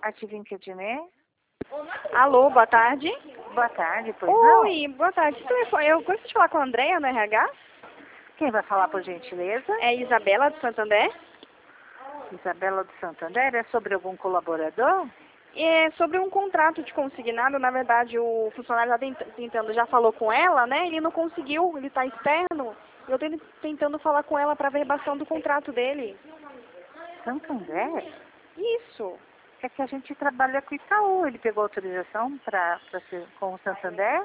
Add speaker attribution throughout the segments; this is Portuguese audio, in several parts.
Speaker 1: Ativinha Ednê?
Speaker 2: Alô, boa tarde.
Speaker 1: Boa tarde, pois não?
Speaker 2: Oi, boa tarde. Eu gosto de falar com a Andréia no RH.
Speaker 1: Quem vai falar, por gentileza?
Speaker 2: É Isabela do Santander.
Speaker 1: Isabela do Santander. É sobre algum colaborador?
Speaker 2: É sobre um contrato de consignado. Na verdade, o funcionário está tentando, já falou com ela, né? Ele não conseguiu, ele está externo. Eu estou tentando falar com ela para a verbação do contrato dele.
Speaker 1: Santander?
Speaker 2: Isso.
Speaker 1: É que a gente trabalha com o Itaú. Ele pegou autorização para ser com o Santander?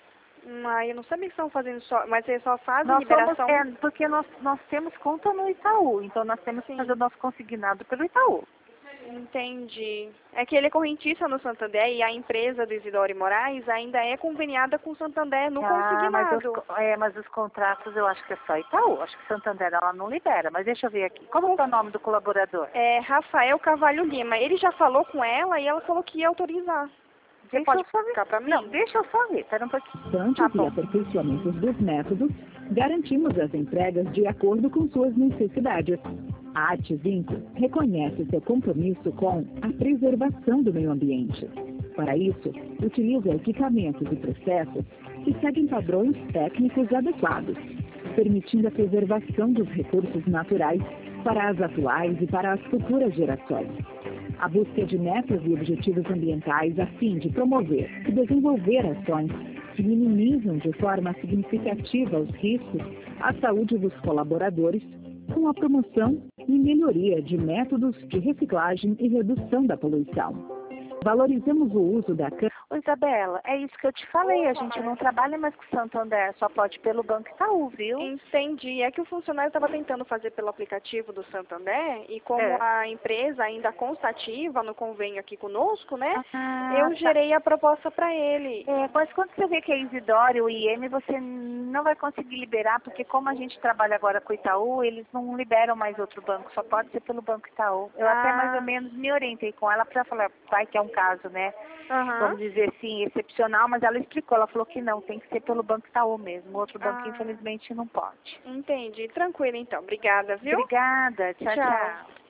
Speaker 2: Eu não sabia que estão fazendo só, mas eles só fazem
Speaker 1: Nós
Speaker 2: liberação.
Speaker 1: somos, porque nós temos conta no Itaú, então nós temos que
Speaker 2: Sim.
Speaker 1: fazer o nosso consignado pelo Itaú.
Speaker 2: Entendi. É que ele é correntista no Santander e a empresa do Isidoro Moraes ainda é conveniada com o Santander no consignado.
Speaker 1: Mas os contratos eu acho que é só Itaú. Acho que Santander ela não libera, mas deixa eu ver aqui. Como é o nome do colaborador?
Speaker 2: É Rafael Carvalho Lima. Ele já falou com ela e ela falou que ia autorizar. Você
Speaker 1: Deixa
Speaker 2: pode
Speaker 1: eu só ver.
Speaker 2: explicar para mim?
Speaker 1: Não, deixa eu só ver. Espera um pouquinho.
Speaker 2: Tá
Speaker 3: E
Speaker 2: bom.
Speaker 3: aperfeiçoamentos dos métodos, garantimos as entregas de acordo com suas necessidades. A Ativinco reconhece seu compromisso com a preservação do meio ambiente. Para isso, utiliza equipamentos e processos que seguem padrões técnicos adequados, permitindo a preservação dos recursos naturais para as atuais e para as futuras gerações. A busca de metas e objetivos ambientais a fim de promover e desenvolver ações que minimizam de forma significativa os riscos à saúde dos colaboradores, com a promoção e melhoria de métodos de reciclagem e redução da poluição. Valorizamos o uso da
Speaker 1: Ô, Isabela, é isso que eu te falei. A gente não trabalha mais com o Santander, só pode pelo Banco Itaú, viu?
Speaker 2: Entendi. É que o funcionário estava tentando fazer pelo aplicativo do Santander e como a empresa ainda consta ativa no convênio aqui conosco, né? Eu gerei a proposta para ele.
Speaker 1: Mas quando você vê que é Isidoro e o IM, você não vai conseguir liberar, porque como a gente trabalha agora com o Itaú, eles não liberam mais outro banco, só pode ser pelo Banco Itaú. Eu até mais ou menos me orientei com ela para falar, vai que é um caso, né? Vamos dizer assim, excepcional, mas ela explicou, ela falou que não, tem que ser pelo Banco Itaú mesmo. O outro banco, infelizmente, não pode.
Speaker 2: Entendi. Tranquilo, então. Obrigada, viu?
Speaker 1: Obrigada. Tchau,
Speaker 2: Tchau.
Speaker 1: tchau.